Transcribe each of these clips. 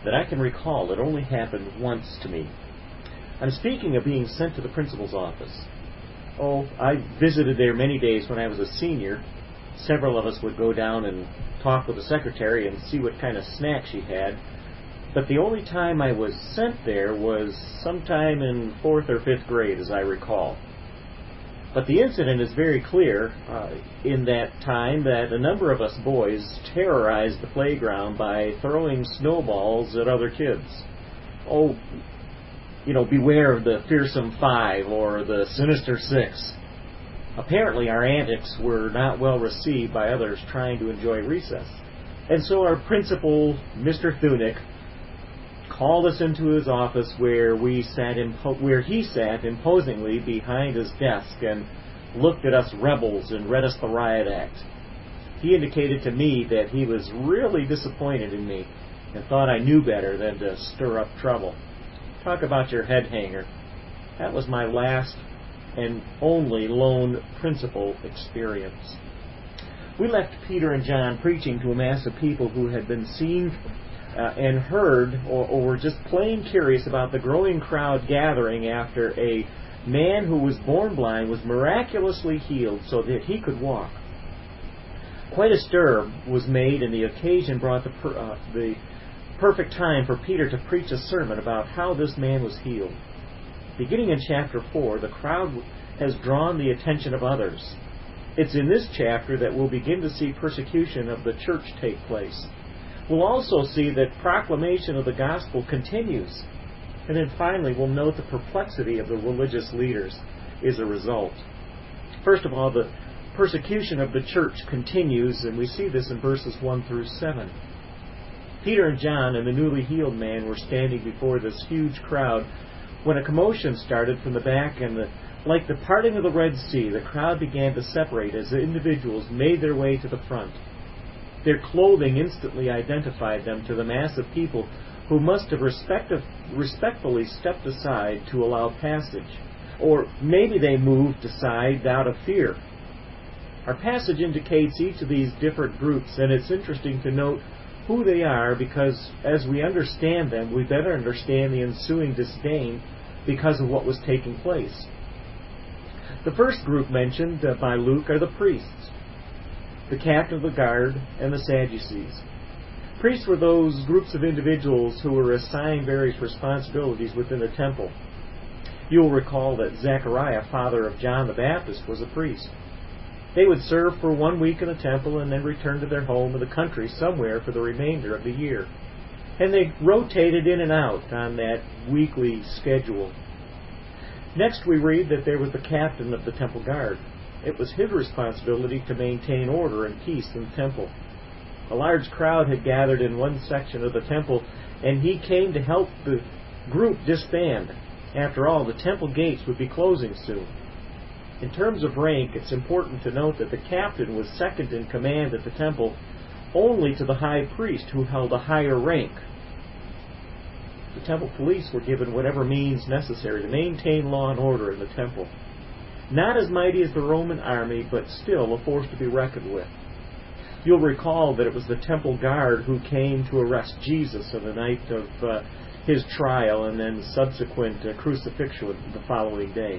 that I can recall it only happened once to me. I'm speaking of being sent to the principal's office. Oh, I visited there many days when I was a senior. Several of us would go down and talk with the secretary and see what kind of snack she had. But the only time I was sent there was sometime in 4th or 5th grade, as I recall. But the incident is very clear in that time that a number of us boys terrorized the playground by throwing snowballs at other kids. Oh, beware of the fearsome 5 or the sinister 6. Apparently our antics were not well received by others trying to enjoy recess. And so our principal, Mr. Thunick, called us into his office where he sat imposingly behind his desk and looked at us rebels and read us the riot act. He indicated to me that he was really disappointed in me and thought I knew better than to stir up trouble. Talk about your head hanger. That was my last and only lone principal experience. We left Peter and John preaching to a mass of people who had been seen and heard or were just plain curious about the growing crowd gathering after a man who was born blind was miraculously healed so that he could walk. Quite a stir was made, and the occasion brought the perfect time for Peter to preach a sermon about how this man was healed. Beginning in chapter 4, the crowd has drawn the attention of others. It's in this chapter that we'll begin to see persecution of the church take place. We'll also see that proclamation of the gospel continues. And then finally, we'll note the perplexity of the religious leaders is a result. First of all, the persecution of the church continues, and we see this in verses 1 through 7. Peter and John and the newly healed man were standing before this huge crowd when a commotion started from the back, and like the parting of the Red Sea, the crowd began to separate as the individuals made their way to the front. Their clothing instantly identified them to the mass of people who must have respectfully stepped aside to allow passage. Or maybe they moved aside out of fear. Our passage indicates each of these different groups, and it's interesting to note who they are because as we understand them, we better understand the ensuing disdain because of what was taking place. The first group mentioned by Luke are the priests, the captain of the guard, and the Sadducees. Priests were those groups of individuals who were assigned various responsibilities within the temple. You'll recall that Zechariah, father of John the Baptist, was a priest. They would serve for 1 week in the temple and then return to their home in the country somewhere for the remainder of the year. And they rotated in and out on that weekly schedule. Next we read that there was the captain of the temple guard. It was his responsibility to maintain order and peace in the temple. A large crowd had gathered in one section of the temple, and he came to help the group disband. After all, the temple gates would be closing soon. In terms of rank, it's important to note that the captain was second in command at the temple only to the high priest, who held a higher rank. The temple police were given whatever means necessary to maintain law and order in the temple. Not as mighty as the Roman army, but still a force to be reckoned with. You'll recall that it was the temple guard who came to arrest Jesus on the night of his trial and then subsequent crucifixion the following day.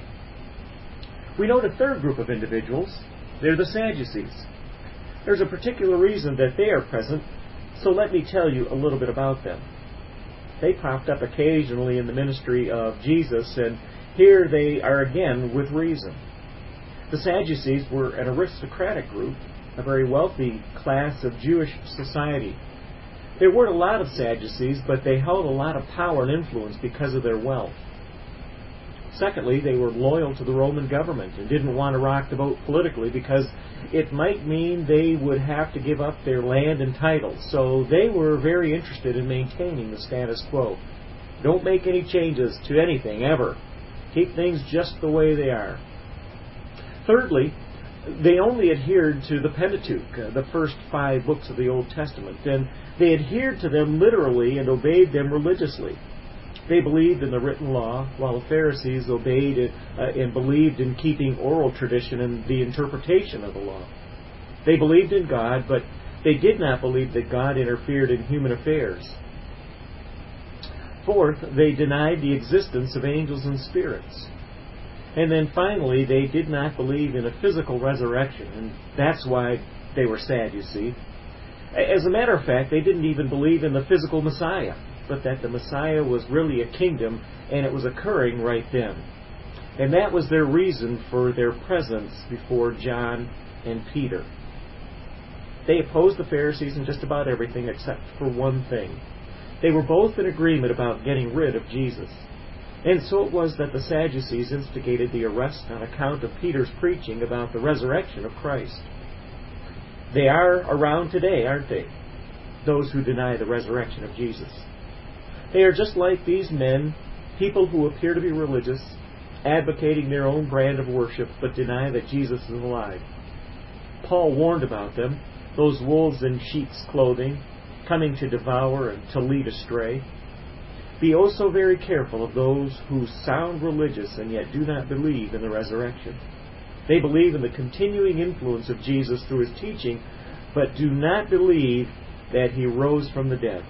We note a third group of individuals. They're the Sadducees. There's a particular reason that they are present, so let me tell you a little bit about them. They popped up occasionally in the ministry of Jesus, and here they are again with reason. The Sadducees were an aristocratic group, a very wealthy class of Jewish society. There weren't a lot of Sadducees, but they held a lot of power and influence because of their wealth. Secondly, they were loyal to the Roman government and didn't want to rock the boat politically because it might mean they would have to give up their land and titles. So they were very interested in maintaining the status quo. Don't make any changes to anything, ever. Keep things just the way they are. Thirdly, they only adhered to the Pentateuch, the first 5 books of the Old Testament, and they adhered to them literally and obeyed them religiously. They believed in the written law, while the Pharisees obeyed it and believed in keeping oral tradition and the interpretation of the law. They believed in God, but they did not believe that God interfered in human affairs. Fourth, they denied the existence of angels and spirits. And then finally, they did not believe in a physical resurrection, and that's why they were sad, you see. As a matter of fact, they didn't even believe in the physical Messiah, but that the Messiah was really a kingdom, and it was occurring right then. And that was their reason for their presence before John and Peter. They opposed the Pharisees in just about everything except for one thing. They were both in agreement about getting rid of Jesus. And so it was that the Sadducees instigated the arrest on account of Peter's preaching about the resurrection of Christ. They are around today, aren't they? Those who deny the resurrection of Jesus. They are just like these men, people who appear to be religious, advocating their own brand of worship, but deny that Jesus is alive. Paul warned about them, those wolves in sheep's clothing, coming to devour and to lead astray. Be also very careful of those who sound religious and yet do not believe in the resurrection. They believe in the continuing influence of Jesus through his teaching, but do not believe that he rose from the dead.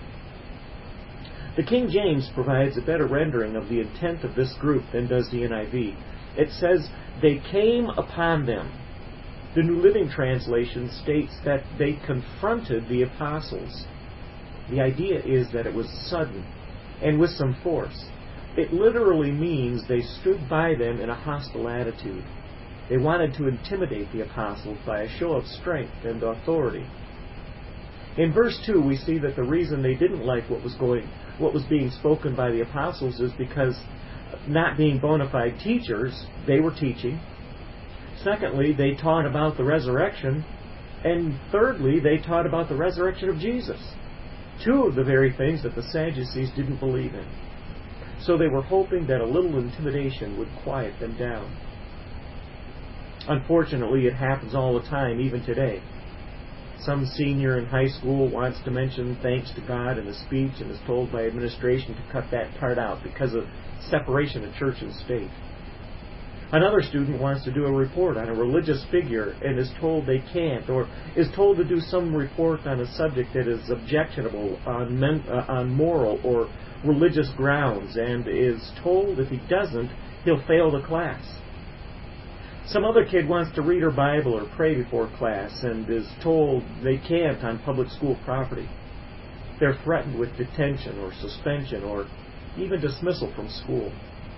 The King James provides a better rendering of the intent of this group than does the NIV. It says, they came upon them. The New Living Translation states that they confronted the apostles. The idea is that it was sudden and with some force. It literally means they stood by them in a hostile attitude. They wanted to intimidate the apostles by a show of strength and authority. In verse 2, we see that the reason they didn't like what was being spoken by the apostles is because, not being bona fide teachers, they were teaching. Secondly, they taught about the resurrection. And thirdly, they taught about the resurrection of Jesus. Two of the very things that the Sadducees didn't believe in. So they were hoping that a little intimidation would quiet them down. Unfortunately, it happens all the time, even today. Some senior in high school wants to mention thanks to God in a speech and is told by administration to cut that part out because of separation of church and state. Another student wants to do a report on a religious figure and is told they can't, or is told to do some report on a subject that is objectionable on moral or religious grounds, and is told if he doesn't, he'll fail the class. Some other kid wants to read her Bible or pray before class and is told they can't on public school property. They're threatened with detention or suspension or even dismissal from school.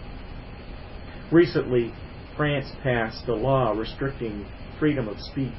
Recently, France passed a law restricting freedom of speech.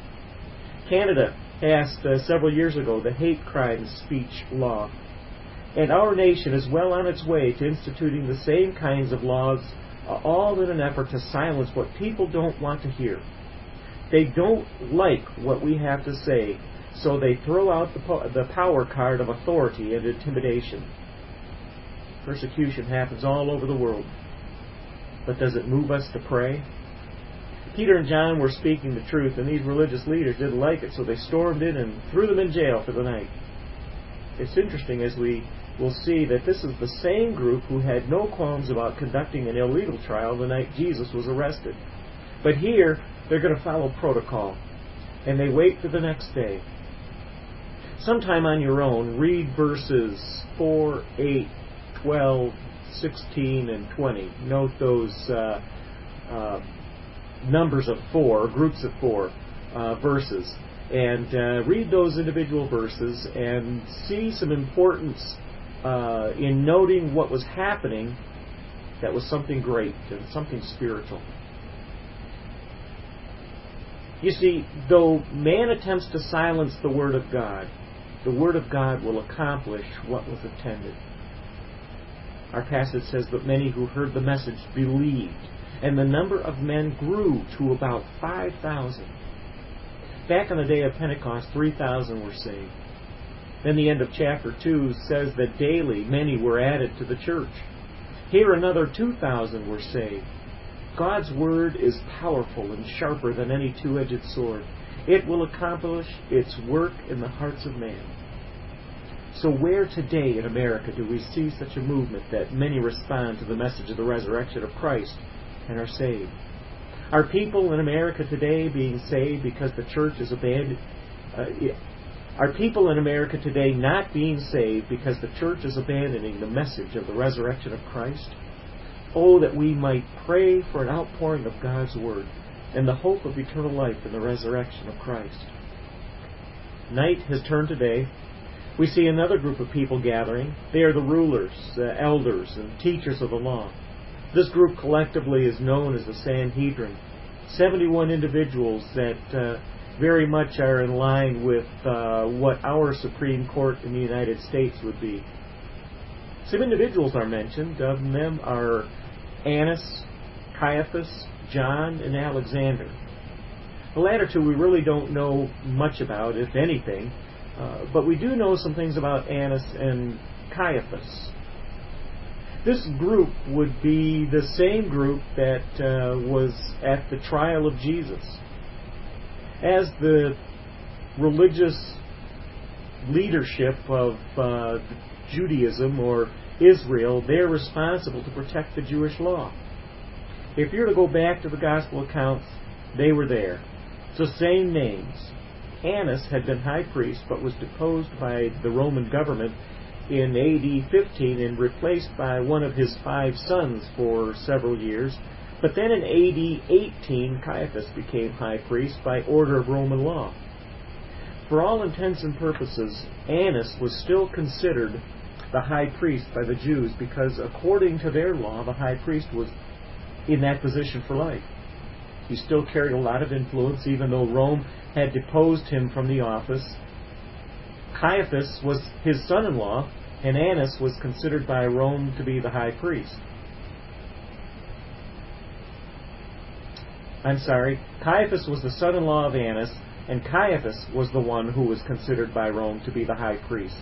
Canada passed several years ago the hate crime speech law. And our nation is well on its way to instituting the same kinds of laws, all in an effort to silence what people don't want to hear. They don't like what we have to say, so they throw out the power card of authority and intimidation. Persecution happens all over the world. But does it move us to pray? Peter and John were speaking the truth, and these religious leaders didn't like it, so they stormed in and threw them in jail for the night. It's interesting, as we will see, that this is the same group who had no qualms about conducting an illegal trial the night Jesus was arrested. But here, they're going to follow protocol, and they wait for the next day. Sometime on your own, read verses 4, 8, 12, 16, and 20. Note those numbers of 4, groups of 4 verses. And read those individual verses and see some importance in noting what was happening that was something great and something spiritual. You see, though man attempts to silence the Word of God will accomplish what was intended. Our passage says that many who heard the message believed, and the number of men grew to about 5,000. Back on the day of Pentecost, 3,000 were saved. Then the end of chapter 2 says that daily many were added to the church. Here another 2,000 were saved. God's Word is powerful and sharper than any two-edged sword. It will accomplish its work in the hearts of man. So where today in America do we see such a movement that many respond to the message of the resurrection of Christ and are saved? Are people in America today being saved because the church is abandoned? Are people in America today not being saved because the church is abandoning the message of the resurrection of Christ? Oh, that we might pray for an outpouring of God's Word and the hope of eternal life in the resurrection of Christ. Night has turned to day. We see another group of people gathering. They are the rulers, the elders, and teachers of the law. This group collectively is known as the Sanhedrin. 71 individuals that very much are in line with what our Supreme Court in the United States would be. Some individuals are mentioned. Of them are Annas, Caiaphas, John, and Alexander. The latter two we really don't know much about, if anything, but we do know some things about Annas and Caiaphas. This group would be the same group that was at the trial of Jesus. As the religious leadership of Judaism or Israel, they're responsible to protect the Jewish law. If you're to go back to the gospel accounts, they were there. It's the same names. Annas had been high priest but was deposed by the Roman government in AD 15 and replaced by one of his 5 sons for several years. But then in AD 18, Caiaphas became high priest by order of Roman law. For all intents and purposes, Annas was still considered the high priest by the Jews because according to their law, the high priest was in that position for life. He still carried a lot of influence even though Rome had deposed him from the office. Caiaphas was his son-in-law, and Annas was considered by Rome to be the high priest. Caiaphas was the son-in-law of Annas, and Caiaphas was the one who was considered by Rome to be the high priest.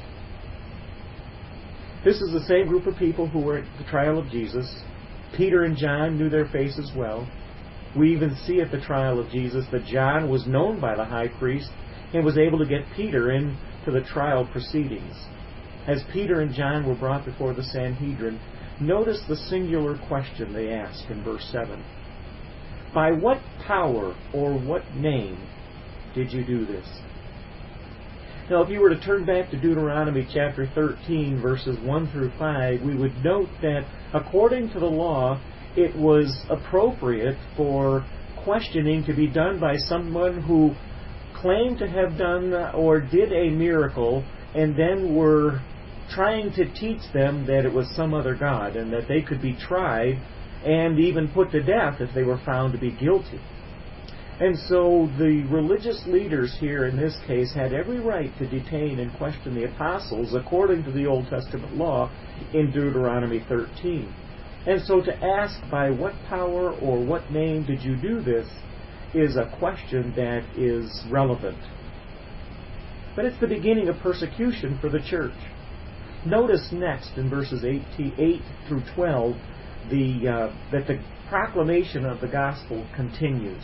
This is the same group of people who were at the trial of Jesus. Peter and John knew their faces well. We even see at the trial of Jesus that John was known by the high priest and was able to get Peter into the trial proceedings. As Peter and John were brought before the Sanhedrin, notice the singular question they ask in verse 7. By what power or what name did you do this? Now, if you were to turn back to Deuteronomy chapter 13, verses 1 through 5, we would note that according to the law, it was appropriate for questioning to be done by someone who claimed to have done or did a miracle and then were trying to teach them that it was some other god and that they could be tried and even put to death if they were found to be guilty. And so the religious leaders here in this case had every right to detain and question the apostles according to the Old Testament law in Deuteronomy 13. And so to ask by what power or what name did you do this is a question that is relevant. But it's the beginning of persecution for the church. Notice next in verses 8 through 12 that the proclamation of the gospel continues.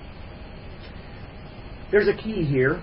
There's a key here.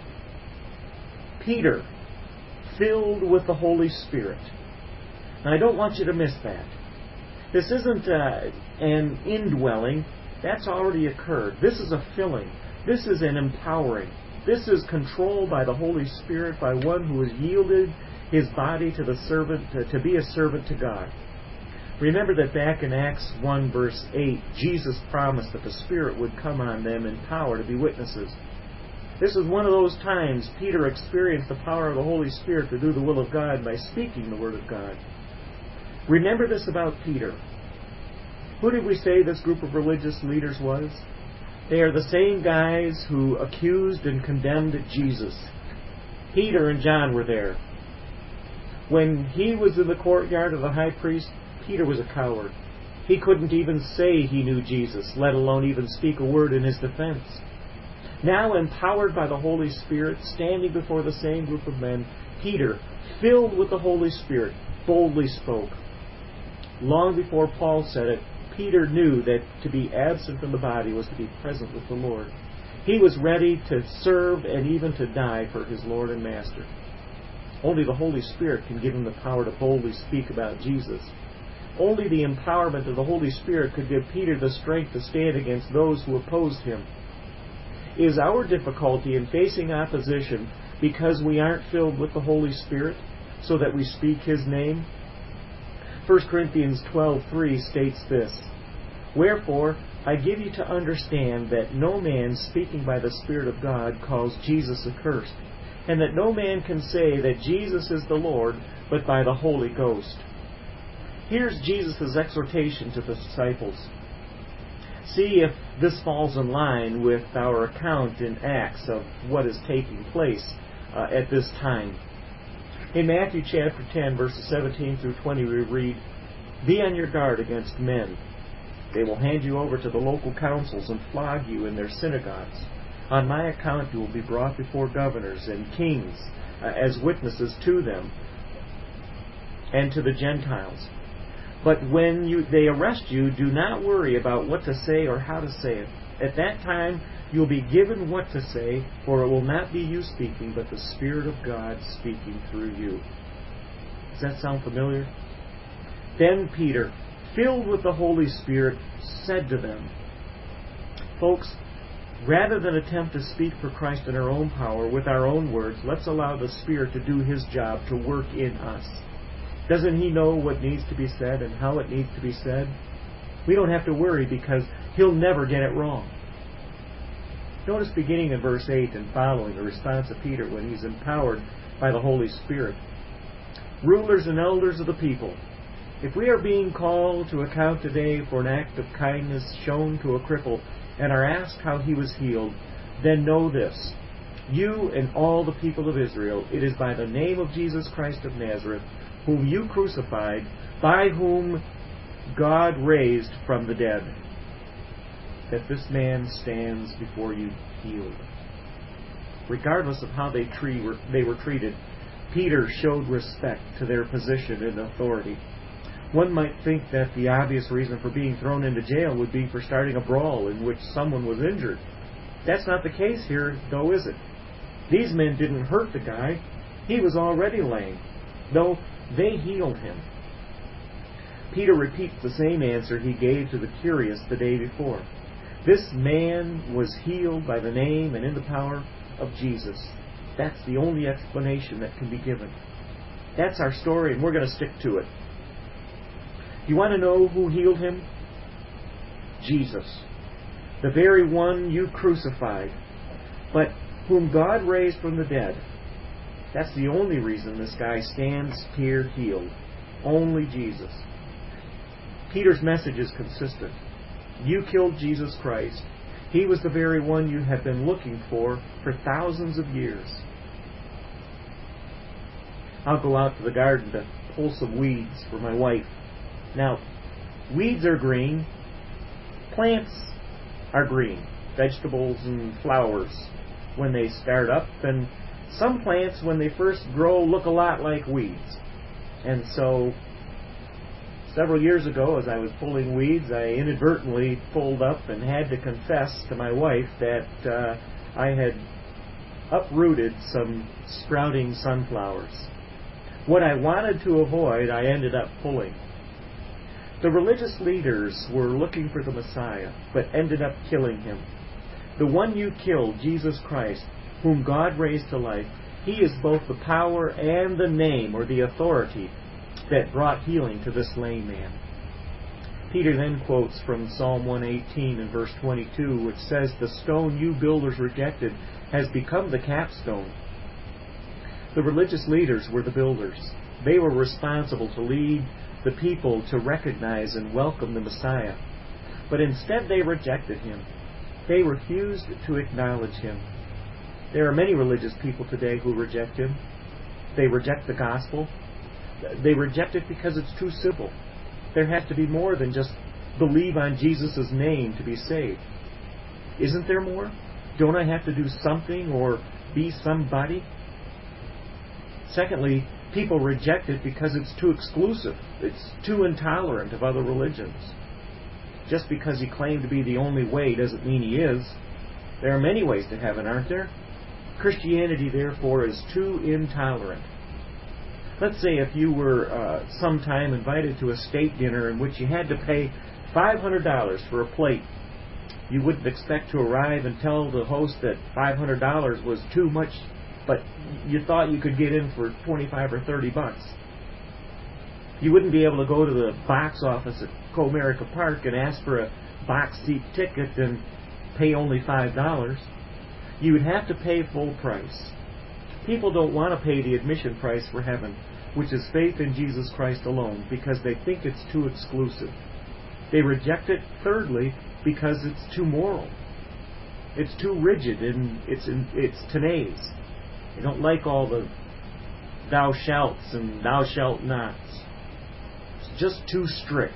Peter, filled with the Holy Spirit. Now, I don't want you to miss that. This isn't an indwelling. That's already occurred. This is a filling. This is an empowering. This is controlled by the Holy Spirit, by one who has yielded his body to the servant to be a servant to God. Remember that back in Acts 1 verse 8, Jesus promised that the Spirit would come on them in power to be witnesses. This is one of those times Peter experienced the power of the Holy Spirit to do the will of God by speaking the Word of God. Remember this about Peter. Who did we say this group of religious leaders was? They are the same guys who accused and condemned Jesus. Peter and John were there. When he was in the courtyard of the high priest, Peter was a coward. He couldn't even say he knew Jesus, let alone even speak a word in his defense. Now, empowered by the Holy Spirit, standing before the same group of men, Peter, filled with the Holy Spirit, boldly spoke. Long before Paul said it, Peter knew that to be absent from the body was to be present with the Lord. He was ready to serve and even to die for his Lord and Master. Only the Holy Spirit can give him the power to boldly speak about Jesus. Only the empowerment of the Holy Spirit could give Peter the strength to stand against those who opposed him. Is our difficulty in facing opposition because we aren't filled with the Holy Spirit, so that we speak His name? 1 Corinthians 12:3 states this, "Wherefore I give you to understand that no man speaking by the Spirit of God calls Jesus accursed, and that no man can say that Jesus is the Lord but by the Holy Ghost." Here's Jesus' exhortation to the disciples. See if this falls in line with our account in Acts of what is taking place at this time. In Matthew chapter 10, verses 17 through 20, we read, "Be on your guard against men. They will hand you over to the local councils and flog you in their synagogues. On my account you will be brought before governors and kings as witnesses to them and to the Gentiles. But when they arrest you, do not worry about what to say or how to say it. At that time you will be given what to say, for it will not be you speaking, but the Spirit of God speaking through you." Does that sound familiar? Then Peter, filled with the Holy Spirit, said to them, "Folks, rather than attempt to speak for Christ in our own power with our own words, let's allow the Spirit to do His job to work in us. Doesn't He know what needs to be said and how it needs to be said? We don't have to worry because He'll never get it wrong." Notice beginning in verse 8 and following the response of Peter when he's empowered by the Holy Spirit. "Rulers and elders of the people, if we are being called to account today for an act of kindness shown to a cripple and are asked how he was healed, then know this, you and all the people of Israel, it is by the name of Jesus Christ of Nazareth, whom you crucified, by whom God raised from the dead, that this man stands before you healed." Regardless of how they were treated, Peter showed respect to their position and authority. One might think that the obvious reason for being thrown into jail would be for starting a brawl in which someone was injured. That's not the case here, though, is it? These men didn't hurt the guy. He was already lame. No, they healed him. Peter repeats the same answer he gave to the curious the day before. This man was healed by the name and in the power of Jesus. That's the only explanation that can be given. That's our story, and we're going to stick to it. You want to know who healed him? Jesus. The very one you crucified, but whom God raised from the dead. That's the only reason this guy stands here healed. Only Jesus. Peter's message is consistent. You killed Jesus Christ. He was the very one you have been looking for thousands of years. I'll go out to the garden to pull some weeds for my wife. Now, weeds are green. Plants are green. Vegetables and flowers when they start up. And some plants, when they first grow, look a lot like weeds. And so, several years ago, as I was pulling weeds, I inadvertently pulled up and had to confess to my wife that I had uprooted some sprouting sunflowers. What I wanted to avoid, I ended up pulling. The religious leaders were looking for the Messiah, but ended up killing him. The one you killed, Jesus Christ, whom God raised to life, He is both the power and the name or the authority that brought healing to this lame man. Peter then quotes from Psalm 118 and verse 22, which says, "The stone you builders rejected has become the capstone." The religious leaders were the builders. They were responsible to lead the people to recognize and welcome the Messiah. But instead they rejected Him. They refused to acknowledge Him. There are many religious people today who reject Him. They reject the gospel. They reject it because it's too simple. There has to be more than just believe on Jesus' name to be saved. Isn't there more? Don't I have to do something or be somebody? Secondly, people reject it because it's too exclusive. It's too intolerant of other religions. Just because He claimed to be the only way doesn't mean He is. There are many ways to heaven, aren't there? Christianity, therefore, is too intolerant. Let's say if you were sometime invited to a state dinner in which you had to pay $500 for a plate. You wouldn't expect to arrive and tell the host that $500 was too much but you thought you could get in for 25 or 30 bucks. You wouldn't be able to go to the box office at Comerica Park and ask for a box seat ticket and pay only $5. You would have to pay full price. People don't want to pay the admission price for heaven, which is faith in Jesus Christ alone, because they think it's too exclusive. They reject it, thirdly, because it's too moral. It's too rigid and it's tenacious. They don't like all the thou shalts and thou shalt nots. It's just too strict.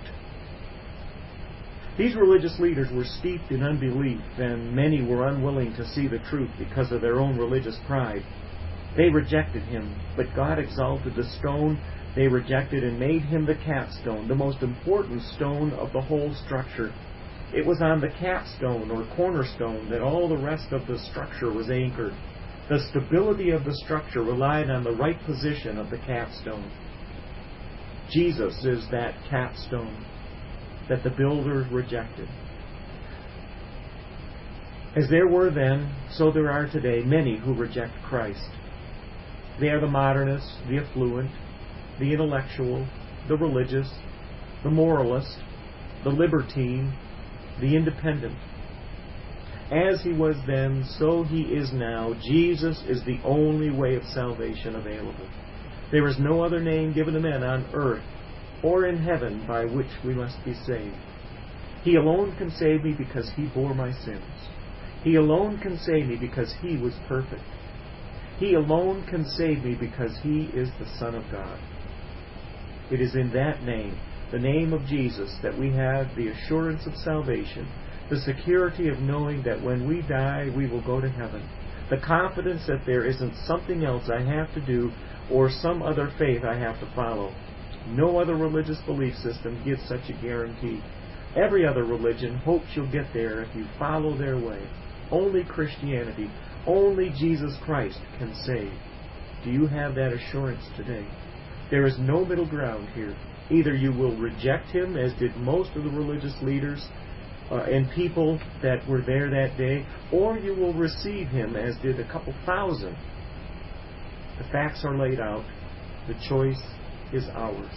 These religious leaders were steeped in unbelief, and many were unwilling to see the truth because of their own religious pride. They rejected him, but God exalted the stone they rejected and made him the capstone, the most important stone of the whole structure. It was on the capstone or cornerstone that all the rest of the structure was anchored. The stability of the structure relied on the right position of the capstone. Jesus is that capstone that the builders rejected. As there were then, so there are today many who reject Christ. They are the modernist, the affluent, the intellectual, the religious, the moralist, the libertine, the independent. As he was then, so he is now. Jesus is the only way of salvation available. There is no other name given to men on earth or in heaven by which we must be saved. He alone can save me because he bore my sins. He alone can save me because he was perfect. He alone can save me because he is the Son of God. It is in that name, the name of Jesus, that we have the assurance of salvation, the security of knowing that when we die, we will go to heaven, the confidence that there isn't something else I have to do or some other faith I have to follow. No other religious belief system gives such a guarantee. Every other religion hopes you'll get there if you follow their way. Only Christianity, only Jesus Christ can save. Do you have that assurance today? There is no middle ground here. Either you will reject him, as did most of the religious leaders and people that were there that day, or you will receive him, as did a couple thousand. The facts are laid out. The choice is ours.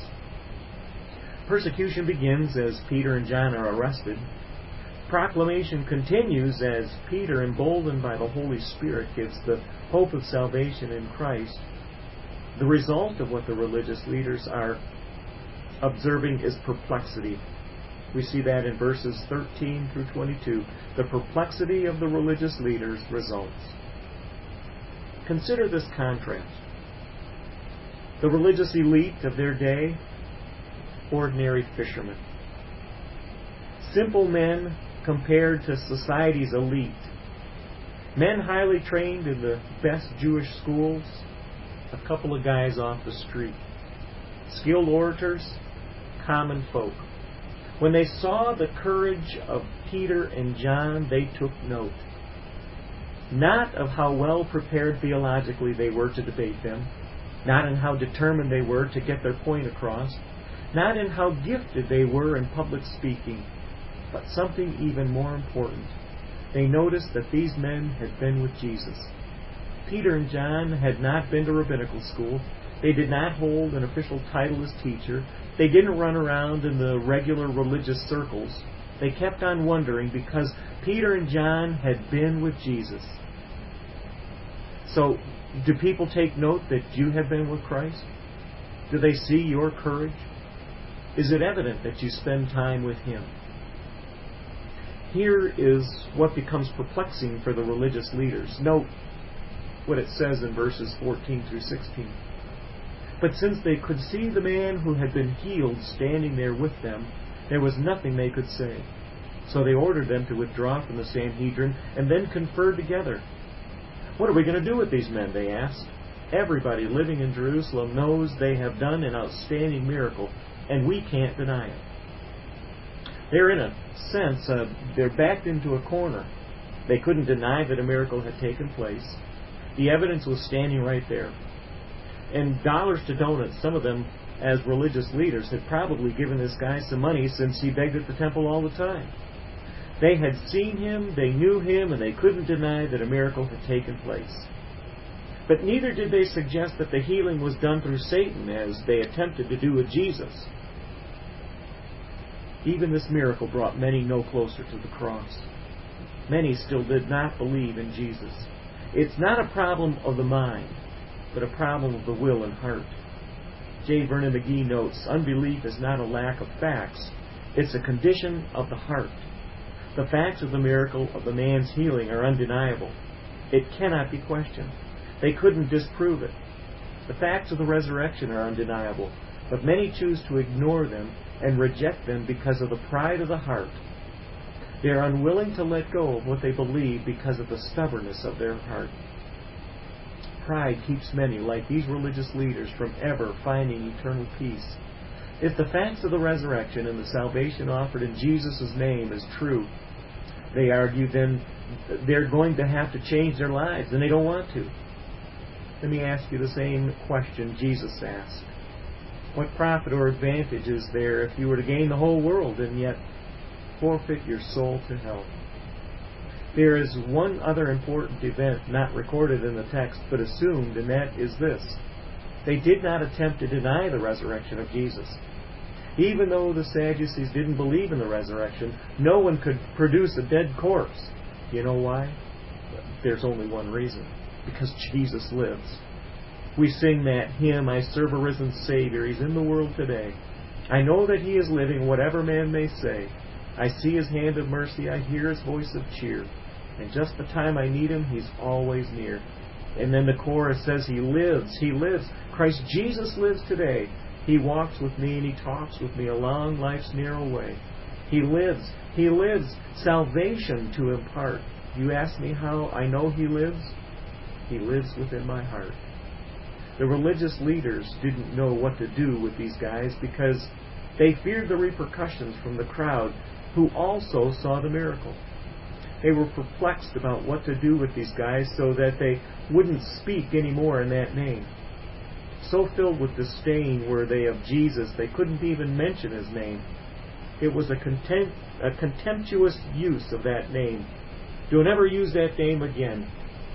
Persecution begins as Peter and John are arrested. Proclamation continues as Peter, emboldened by the Holy Spirit, gives the hope of salvation in Christ. The result of what the religious leaders are observing is perplexity. We see that in verses 13 through 22. The perplexity of the religious leaders results. Consider this contrast. The religious elite of their day, ordinary fishermen. Simple men compared to society's elite. Men highly trained in the best Jewish schools, a couple of guys off the street. Skilled orators, common folk. When they saw the courage of Peter and John, they took note. Not of how well prepared theologically they were to debate them, not in how determined they were to get their point across, not in how gifted they were in public speaking, but something even more important. They noticed that these men had been with Jesus. Peter and John had not been to rabbinical school. They did not hold an official title as teacher. They didn't run around in the regular religious circles. They kept on wondering because Peter and John had been with Jesus. So, do people take note that you have been with Christ? Do they see your courage? Is it evident that you spend time with him? Here is what becomes perplexing for the religious leaders. Note what it says in verses 14 through 16. But since they could see the man who had been healed standing there with them, there was nothing they could say. So they ordered them to withdraw from the Sanhedrin and then conferred together. What are we going to do with these men, they asked. Everybody living in Jerusalem knows they have done an outstanding miracle, and we can't deny it. They're in a sense, they're backed into a corner. They couldn't deny that a miracle had taken place. The evidence was standing right there. And dollars to donuts, some of them, as religious leaders, had probably given this guy some money since he begged at the temple all the time. They had seen him, they knew him, and they couldn't deny that a miracle had taken place. But neither did they suggest that the healing was done through Satan, as they attempted to do with Jesus. Even this miracle brought many no closer to the cross. Many still did not believe in Jesus. It's not a problem of the mind, but a problem of the will and heart. J. Vernon McGee notes, unbelief is not a lack of facts, it's a condition of the heart. The facts of the miracle of the man's healing are undeniable. It cannot be questioned. They couldn't disprove it. The facts of the resurrection are undeniable, but many choose to ignore them and reject them because of the pride of the heart. They are unwilling to let go of what they believe because of the stubbornness of their heart. Pride keeps many, like these religious leaders, from ever finding eternal peace. If the facts of the resurrection and the salvation offered in Jesus' name is true, they argue, then they're going to have to change their lives, and they don't want to. Let me ask you the same question Jesus asked. What profit or advantage is there if you were to gain the whole world and yet forfeit your soul to hell? There is one other important event not recorded in the text but assumed, and that is this. They did not attempt to deny the resurrection of Jesus. Even though the Sadducees didn't believe in the resurrection, no one could produce a dead corpse. You know why? There's only one reason. Because Jesus lives. We sing that hymn, I serve a risen Savior. He's in the world today. I know that He is living, whatever man may say. I see His hand of mercy. I hear His voice of cheer. And just the time I need Him, He's always near. And then the chorus says, He lives. He lives. Christ Jesus lives today. He walks with me and He talks with me along life's narrow way. He lives. He lives. Salvation to impart. You ask me how I know He lives? He lives within my heart. The religious leaders didn't know what to do with these guys because they feared the repercussions from the crowd who also saw the miracle. They were perplexed about what to do with these guys so that they wouldn't speak anymore in that name. So filled with disdain were they of Jesus, they couldn't even mention His name. It was a contemptuous use of that name. Don't ever use that name again.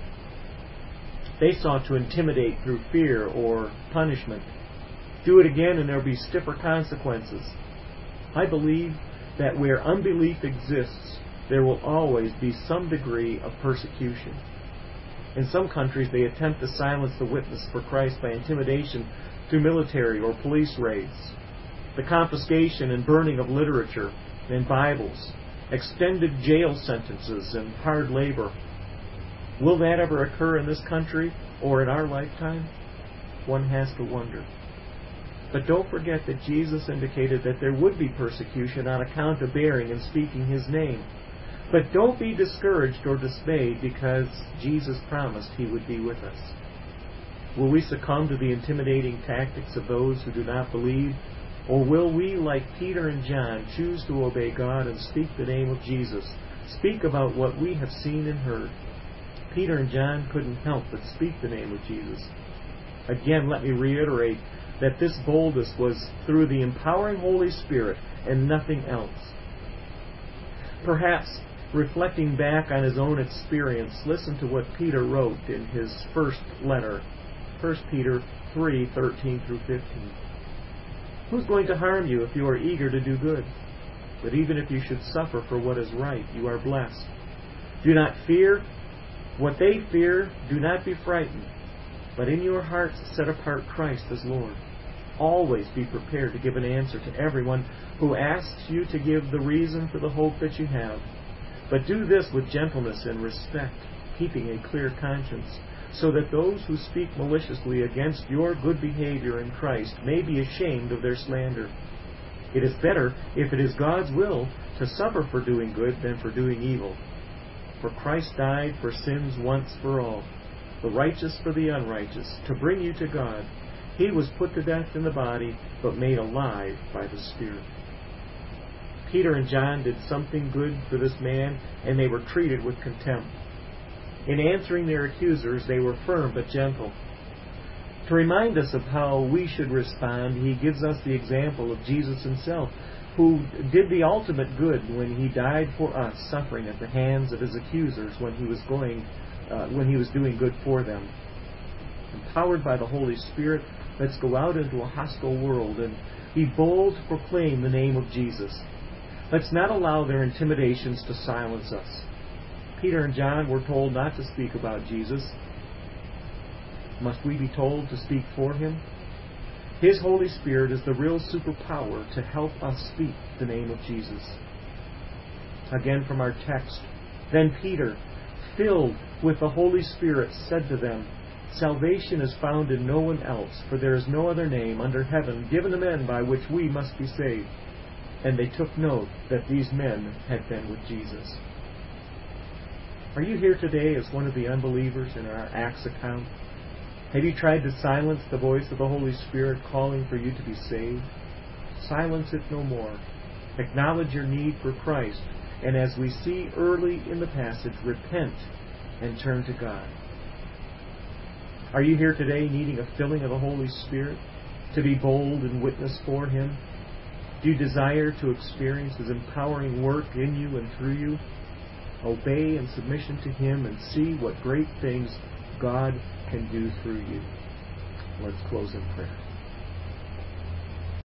They sought to intimidate through fear or punishment. Do it again and there will be stiffer consequences. I believe that where unbelief exists, there will always be some degree of persecution. In some countries, they attempt to silence the witness for Christ by intimidation through military or police raids, the confiscation and burning of literature and Bibles, extended jail sentences, and hard labor. Will that ever occur in this country or in our lifetime? One has to wonder. But don't forget that Jesus indicated that there would be persecution on account of bearing and speaking His name. But don't be discouraged or dismayed because Jesus promised He would be with us. Will we succumb to the intimidating tactics of those who do not believe? Or will we, like Peter and John, choose to obey God and speak the name of Jesus, speak about what we have seen and heard? Peter and John couldn't help but speak the name of Jesus. Again, let me reiterate that this boldness was through the empowering Holy Spirit and nothing else. Perhaps, reflecting back on his own experience, listen to what Peter wrote in his first letter, 1 Peter 3:13 through 15. Who's going to harm you if you are eager to do good? But even if you should suffer for what is right, you are blessed. Do not fear what they fear, do not be frightened, but in your hearts set apart Christ as Lord. Always be prepared to give an answer to everyone who asks you to give the reason for the hope that you have. But do this with gentleness and respect, keeping a clear conscience, so that those who speak maliciously against your good behavior in Christ may be ashamed of their slander. It is better, if it is God's will, to suffer for doing good than for doing evil. For Christ died for sins once for all, the righteous for the unrighteous, to bring you to God. He was put to death in the body, but made alive by the Spirit. Peter and John did something good for this man, and they were treated with contempt. In answering their accusers, they were firm but gentle. To remind us of how we should respond, he gives us the example of Jesus Himself, who did the ultimate good when He died for us, suffering at the hands of His accusers when He was doing good for them. Empowered by the Holy Spirit, let's go out into a hostile world and be bold to proclaim the name of Jesus. Let's not allow their intimidations to silence us. Peter and John were told not to speak about Jesus. Must we be told to speak for Him? His Holy Spirit is the real superpower to help us speak the name of Jesus. Again from our text, then Peter, filled with the Holy Spirit, said to them, Salvation is found in no one else, for there is no other name under heaven given to men by which we must be saved. And they took note that these men had been with Jesus. Are you here today as one of the unbelievers in our Acts account? Have you tried to silence the voice of the Holy Spirit calling for you to be saved? Silence it no more. Acknowledge your need for Christ, and as we see early in the passage, repent and turn to God. Are you here today needing a filling of the Holy Spirit to be bold and witness for Him? Do you desire to experience His empowering work in you and through you? Obey in submission to Him and see what great things God can do through you. Let's close in prayer.